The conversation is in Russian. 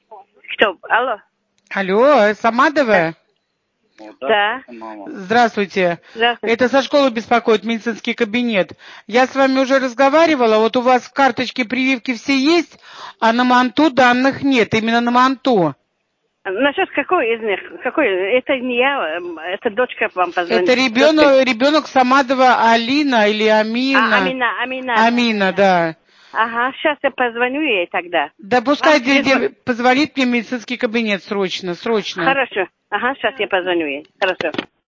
Кто? Алло. Алло, Самадова? Да. Здравствуйте. Здравствуйте. Это со школы беспокоит медицинский кабинет. Я с вами уже разговаривала, вот у вас в карточке прививки все есть, а на МАНТУ данных нет, именно на МАНТУ. Насчет какой из них? Какой? Это не я, это дочка вам позвонит. Это ребенок Самадова Алина или Амина? Амина. Амина, да. Ага, сейчас я позвоню ей тогда. Да пускай позвонит мне в медицинский кабинет срочно. Хорошо. Ага, сейчас я позвоню ей. Хорошо.